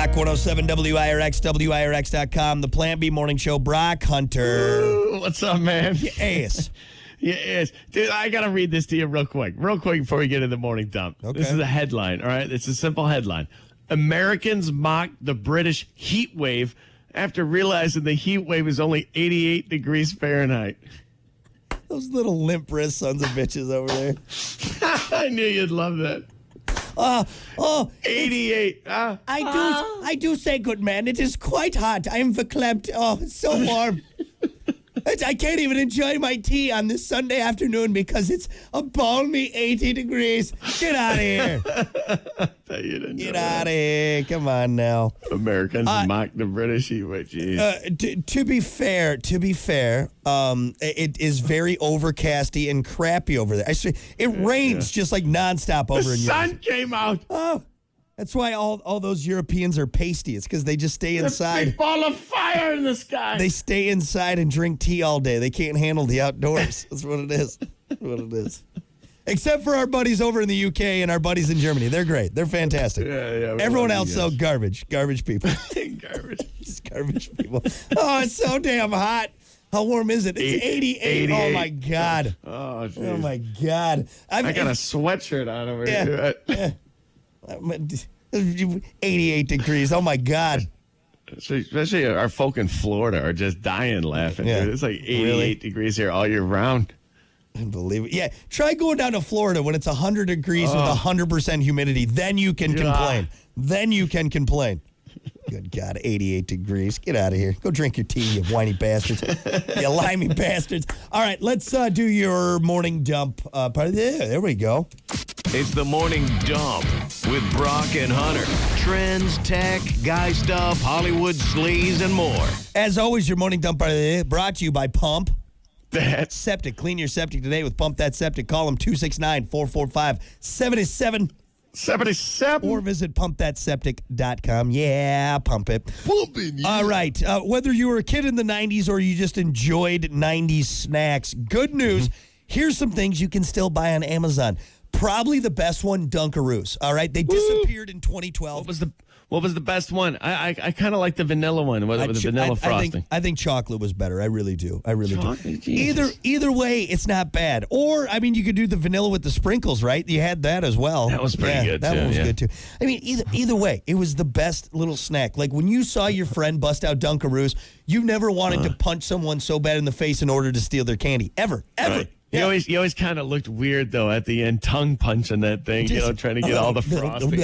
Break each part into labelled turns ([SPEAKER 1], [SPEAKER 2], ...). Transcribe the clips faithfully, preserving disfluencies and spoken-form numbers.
[SPEAKER 1] Rock one oh seven W I R X, W I R X dot com, the Plan B Morning Show. Brock Hunter.
[SPEAKER 2] Ooh, what's up, man?
[SPEAKER 1] Yes.
[SPEAKER 2] Yes. Dude, I got to read this to you real quick. Real quick before we get into the morning dump.
[SPEAKER 1] Okay.
[SPEAKER 2] This is a headline, all right? It's a simple headline. Americans mock the British heat wave after realizing the heat wave is only eighty-eight degrees Fahrenheit.
[SPEAKER 1] Those little limp wrist sons of bitches over there.
[SPEAKER 2] I knew you'd love that.
[SPEAKER 1] Uh, oh,
[SPEAKER 2] eighty-eight. Uh,
[SPEAKER 1] I do I do say, good man, it is quite hot. I am verklempt. Oh, it's so warm. I can't even enjoy my tea on this Sunday afternoon because it's a balmy eighty degrees. Get out of here. Get out of here. Come on now.
[SPEAKER 2] Americans
[SPEAKER 1] Uh,
[SPEAKER 2] mock the British heat wave. Jeez.
[SPEAKER 1] Uh, to, to be fair, to be fair, um, it is very overcasty and crappy over there. I swear, it rains just like nonstop over
[SPEAKER 2] the
[SPEAKER 1] in
[SPEAKER 2] sun
[SPEAKER 1] Europe.
[SPEAKER 2] came out.
[SPEAKER 1] Oh, that's why all, all those Europeans are pasty. It's because they just stay
[SPEAKER 2] A big
[SPEAKER 1] inside.
[SPEAKER 2] ball of fire in the sky.
[SPEAKER 1] They stay inside and drink tea all day. They can't handle the outdoors. That's what it is. That's what it is. Except for our buddies over in the U K and our buddies in Germany. They're great. They're fantastic.
[SPEAKER 2] Yeah, yeah, we
[SPEAKER 1] Everyone
[SPEAKER 2] love
[SPEAKER 1] else,
[SPEAKER 2] you
[SPEAKER 1] though,
[SPEAKER 2] guys.
[SPEAKER 1] garbage. Garbage people.
[SPEAKER 2] Garbage.
[SPEAKER 1] Just garbage people. Oh, it's so damn hot. How warm is it? It's eighty-eight. Oh, my God.
[SPEAKER 2] Oh, geez.
[SPEAKER 1] Oh, my God. I've,
[SPEAKER 2] I got a sweatshirt on over
[SPEAKER 1] Yeah.
[SPEAKER 2] here.
[SPEAKER 1] yeah. eighty-eight degrees. Oh, my God.
[SPEAKER 2] Especially our folk in Florida are just dying laughing.
[SPEAKER 1] Yeah.
[SPEAKER 2] Dude. It's like eighty-eight
[SPEAKER 1] Really?
[SPEAKER 2] degrees here all year round.
[SPEAKER 1] Unbelievable. Yeah, try going down to Florida when it's one hundred degrees with
[SPEAKER 2] Oh.
[SPEAKER 1] one hundred percent humidity. Then you can
[SPEAKER 2] Yeah.
[SPEAKER 1] complain. Then you can complain. Good God, eighty-eight degrees. Get out of here. Go drink your tea, you whiny bastards. You limey bastards. All right, let's uh, do your morning dump. Uh, part of the, yeah, there we go.
[SPEAKER 3] It's the Morning Dump with Brock and Hunter. Trends, tech, guy stuff, Hollywood sleaze, and more.
[SPEAKER 1] As always, your morning dump part of the day brought to you by Pump
[SPEAKER 2] That's
[SPEAKER 1] Septic. Clean your septic today with Pump That Septic. Call them two six nine, four four five, seven seven
[SPEAKER 2] seventy-seven.
[SPEAKER 1] or visit pump that septic dot com. Yeah, pump it.
[SPEAKER 2] Pumping, yeah.
[SPEAKER 1] All right. Uh, whether you were a kid in the nineties or you just enjoyed nineties snacks, good news. Here's some things you can still buy on Amazon. Probably the best one, Dunkaroos. All right. They disappeared in twenty twelve.
[SPEAKER 2] What was the What was the best one? I I, I kind of like the vanilla one with, with the
[SPEAKER 1] ch-
[SPEAKER 2] vanilla
[SPEAKER 1] I,
[SPEAKER 2] frosting.
[SPEAKER 1] I think, I think chocolate was better. I really do. I really
[SPEAKER 2] Chocolate?
[SPEAKER 1] do.
[SPEAKER 2] Jesus.
[SPEAKER 1] Either either way, it's not bad. Or I mean, you could do the vanilla with the sprinkles, right? You had that as well.
[SPEAKER 2] That was pretty
[SPEAKER 1] Yeah,
[SPEAKER 2] good,
[SPEAKER 1] That
[SPEAKER 2] too,
[SPEAKER 1] one was
[SPEAKER 2] yeah.
[SPEAKER 1] good too. I mean, either either way, it was the best little snack. Like when you saw your friend bust out Dunkaroos, you never wanted to punch someone so bad in the face in order to steal their candy. Ever, ever.
[SPEAKER 2] Right. You
[SPEAKER 1] Yeah.
[SPEAKER 2] always, you always kind of looked weird though at the end, tongue punching that thing, you know, trying to get all the frosting.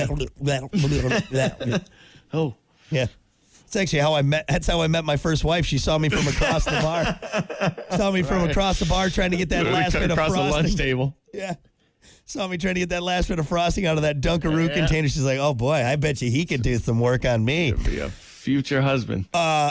[SPEAKER 2] Oh,
[SPEAKER 1] Yeah. It's actually how I met. That's how I met my first wife. She saw me from across the bar. Saw me from
[SPEAKER 2] Right.
[SPEAKER 1] across the bar trying to get that last bit of
[SPEAKER 2] across the lunch
[SPEAKER 1] frosting.
[SPEAKER 2] table.
[SPEAKER 1] Yeah. Saw me trying to get that last bit of frosting out of that Dunkaroo
[SPEAKER 2] Yeah.
[SPEAKER 1] container. She's like, "Oh boy, I bet you he could do some work on me."
[SPEAKER 2] Be a future husband.
[SPEAKER 1] Uh,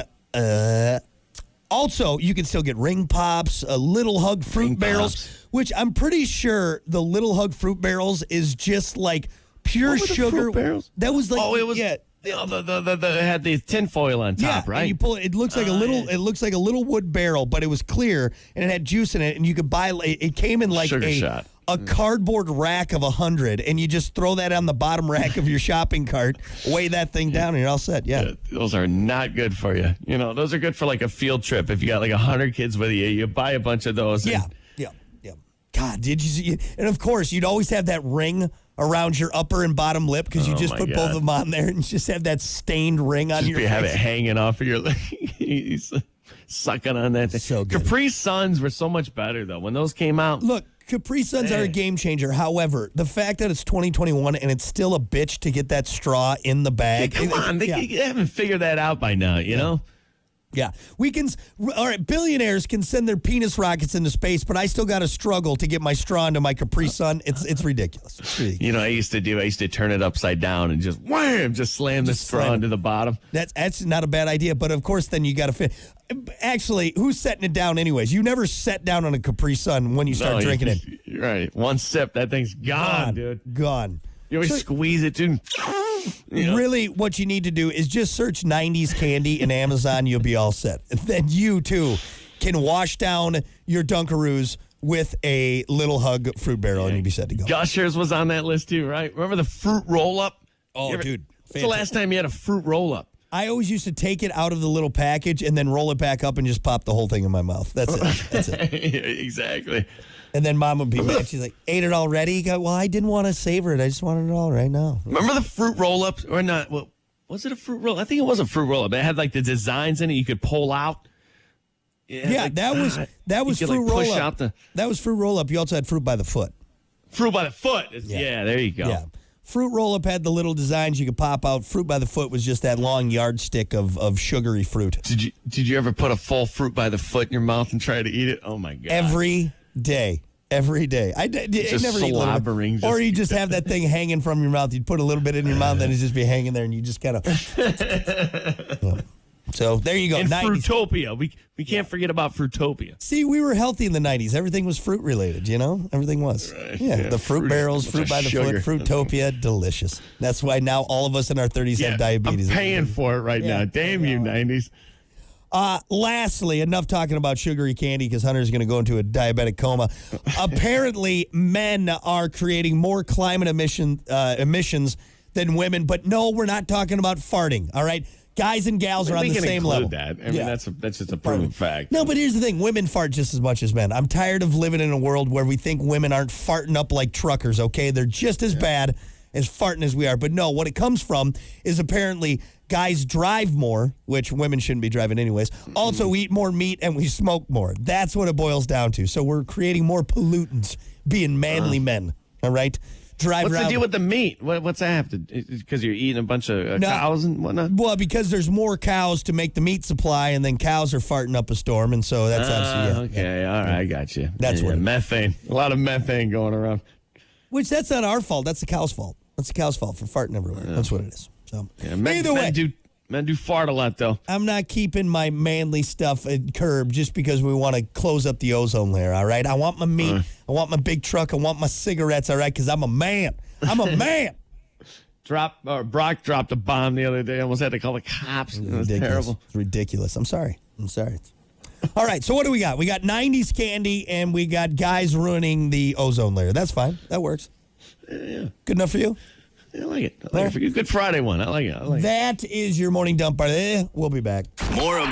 [SPEAKER 1] uh. Also, you can still get ring pops, uh, Little Hug fruit
[SPEAKER 2] Ring
[SPEAKER 1] barrels,
[SPEAKER 2] Pops.
[SPEAKER 1] which I'm pretty sure the Little Hug fruit barrels is just like pure
[SPEAKER 2] What were the
[SPEAKER 1] sugar.
[SPEAKER 2] fruit barrels?
[SPEAKER 1] That was like
[SPEAKER 2] oh, it was.
[SPEAKER 1] yeah.
[SPEAKER 2] Oh, the, the, the, the, it had the tinfoil on top,
[SPEAKER 1] yeah,
[SPEAKER 2] right?
[SPEAKER 1] and you pull it. It looks like a
[SPEAKER 2] Oh,
[SPEAKER 1] little.
[SPEAKER 2] yeah.
[SPEAKER 1] It looks like a little wood barrel, but it was clear and it had juice in it. And you could buy. It came in like
[SPEAKER 2] Sugar
[SPEAKER 1] a
[SPEAKER 2] shot.
[SPEAKER 1] a cardboard rack of a hundred, and you just throw that on the bottom rack of your shopping cart, weigh that thing down, and you're all set. Yeah.
[SPEAKER 2] Uh, those are not good for you. You know, those are good for like a field trip. If you got like a hundred kids with you, you buy a bunch of those. and-
[SPEAKER 1] Yeah, yeah, yeah. God, did you see? And of course, you'd always have that ring around your upper and bottom lip because you
[SPEAKER 2] Oh,
[SPEAKER 1] just
[SPEAKER 2] my
[SPEAKER 1] put both
[SPEAKER 2] God.
[SPEAKER 1] of them on there and you just have that stained ring on
[SPEAKER 2] Just
[SPEAKER 1] your
[SPEAKER 2] be, have it
[SPEAKER 1] face.
[SPEAKER 2] hanging off of your leg. He's sucking on that thing.
[SPEAKER 1] So good.
[SPEAKER 2] Capri Suns were so much better though when those came out.
[SPEAKER 1] Look, Capri Suns are a
[SPEAKER 2] Man.
[SPEAKER 1] game changer. However, the fact that it's twenty twenty-one and it's still a bitch to get that straw in the bag.
[SPEAKER 2] Come on, they,
[SPEAKER 1] yeah.
[SPEAKER 2] they haven't figured that out by now. You know.
[SPEAKER 1] Yeah, we can. All right, billionaires can send their penis rockets into space, but I still got to struggle to get my straw into my Capri Sun. It's it's ridiculous. It's ridiculous.
[SPEAKER 2] You know, I used to do. I used to turn it upside down and just wham, just slam the
[SPEAKER 1] Just
[SPEAKER 2] straw
[SPEAKER 1] slam it.
[SPEAKER 2] into the bottom.
[SPEAKER 1] That's that's not a bad idea, but of course, then you got to fit. Actually, who's setting it down anyways? You never set down on a Capri Sun when you start
[SPEAKER 2] No,
[SPEAKER 1] drinking
[SPEAKER 2] you-
[SPEAKER 1] it.
[SPEAKER 2] You're right. One sip, that thing's gone,
[SPEAKER 1] Gone,
[SPEAKER 2] dude.
[SPEAKER 1] Gone.
[SPEAKER 2] You always
[SPEAKER 1] So-
[SPEAKER 2] squeeze it, dude. You know?
[SPEAKER 1] Really, what you need to do is just search nineties candy in Amazon. You'll be all set. And then you, too, can wash down your Dunkaroos with a Little Hug fruit barrel, and you'll be set to go.
[SPEAKER 2] Gushers was on that list too, right? Remember the fruit roll up?
[SPEAKER 1] Oh,
[SPEAKER 2] You ever-
[SPEAKER 1] dude.
[SPEAKER 2] What's the last time you had a fruit roll-up?
[SPEAKER 1] I always used to take it out of the little package and then roll it back up and just pop the whole thing in my mouth. That's it. That's it.
[SPEAKER 2] Exactly.
[SPEAKER 1] And then Mom would be mad. She's like, ate it already? You go, well, I didn't want to savor it. I just wanted it all right now.
[SPEAKER 2] Remember the fruit roll-ups? Or not? Well, was it a fruit roll? I think it was a fruit roll-up. It had like the designs in it you could pull out.
[SPEAKER 1] Yeah,
[SPEAKER 2] like,
[SPEAKER 1] that was
[SPEAKER 2] uh,
[SPEAKER 1] that was
[SPEAKER 2] you could,
[SPEAKER 1] fruit
[SPEAKER 2] like, push
[SPEAKER 1] roll-up.
[SPEAKER 2] out the-
[SPEAKER 1] That was fruit roll-up. You also had fruit by the foot.
[SPEAKER 2] Fruit by the foot. Yeah,
[SPEAKER 1] Yeah.
[SPEAKER 2] yeah there you go.
[SPEAKER 1] Yeah. Fruit roll-up had the little designs you could pop out. Fruit by the foot was just that long yardstick of, of sugary fruit.
[SPEAKER 2] Did you did you ever put a full fruit by the foot in your mouth and try to eat it? Oh my god!
[SPEAKER 1] Every day. Every day. I, d- d- I
[SPEAKER 2] Just
[SPEAKER 1] never eat little bit.
[SPEAKER 2] slobbering, just-
[SPEAKER 1] Or you just have that thing hanging from your mouth. You'd put a little bit in your mouth, and it'd just be hanging there, and you just kind of. Yeah. So there you go.
[SPEAKER 2] And
[SPEAKER 1] nineties.
[SPEAKER 2] Fruitopia. We we can't forget about Fruitopia.
[SPEAKER 1] See, we were healthy in the nineties. Everything was fruit related, you know? Everything was.
[SPEAKER 2] Right.
[SPEAKER 1] Yeah,
[SPEAKER 2] Yeah,
[SPEAKER 1] the fruit,
[SPEAKER 2] fruit-
[SPEAKER 1] barrels,
[SPEAKER 2] bunch
[SPEAKER 1] fruit
[SPEAKER 2] of
[SPEAKER 1] by the
[SPEAKER 2] sugar.
[SPEAKER 1] foot, Fruitopia, delicious. That's why now all of us in our thirties have diabetes.
[SPEAKER 2] I'm paying for it right
[SPEAKER 1] Yeah.
[SPEAKER 2] now. Damn you, nineties.
[SPEAKER 1] Uh, lastly, enough talking about sugary candy because Hunter's going to go into a diabetic coma. Apparently, men are creating more climate emission uh, emissions than women, but no, we're not talking about farting, all right? Guys and gals are on
[SPEAKER 2] we
[SPEAKER 1] the
[SPEAKER 2] can
[SPEAKER 1] same
[SPEAKER 2] include
[SPEAKER 1] level.
[SPEAKER 2] that. I mean,
[SPEAKER 1] Yeah.
[SPEAKER 2] that's a, that's just a proven fact.
[SPEAKER 1] No, but here's the thing. Women fart just as much as men. I'm tired of living in a world where we think women aren't farting up like truckers, okay? They're just as bad as farting as we are. But no, what it comes from is apparently guys drive more, which women shouldn't be driving anyways. Also, we eat more meat and we smoke more. That's what it boils down to. So we're creating more pollutants being manly men, all right? Drive
[SPEAKER 2] What's
[SPEAKER 1] around.
[SPEAKER 2] the deal with the meat? What, what's that have to? Because you're eating a bunch of uh,
[SPEAKER 1] No.
[SPEAKER 2] cows and whatnot.
[SPEAKER 1] Well, because there's more cows to make the meat supply, and then cows are farting up a storm, and so that's
[SPEAKER 2] Ah,
[SPEAKER 1] obviously, yeah.
[SPEAKER 2] okay, all right, I got you.
[SPEAKER 1] That's
[SPEAKER 2] yeah,
[SPEAKER 1] what it is.
[SPEAKER 2] methane. A lot of methane going around.
[SPEAKER 1] Which that's not our fault. That's the cow's fault. That's the cow's fault for farting everywhere. That's what it is. So
[SPEAKER 2] Yeah, men,
[SPEAKER 1] either way,
[SPEAKER 2] men do men do fart a lot though.
[SPEAKER 1] I'm not keeping my manly stuff at curb just because we want to close up the ozone layer. All right, I want my meat.
[SPEAKER 2] Uh.
[SPEAKER 1] I want my big truck. I want my cigarettes. All right, because I'm a man. I'm a man.
[SPEAKER 2] Drop or Brock dropped a bomb the other day. Almost had to call the cops. It was
[SPEAKER 1] ridiculous.
[SPEAKER 2] terrible.
[SPEAKER 1] It's ridiculous. I'm sorry. I'm sorry. All right, so what do we got? We got nineties candy and we got guys ruining the ozone layer. That's fine. That works.
[SPEAKER 2] Yeah,
[SPEAKER 1] Good enough for you?
[SPEAKER 2] I like it. I like it. Good Friday one. I like it. I like it.
[SPEAKER 1] That is your morning dump party. We'll be back.
[SPEAKER 3] More of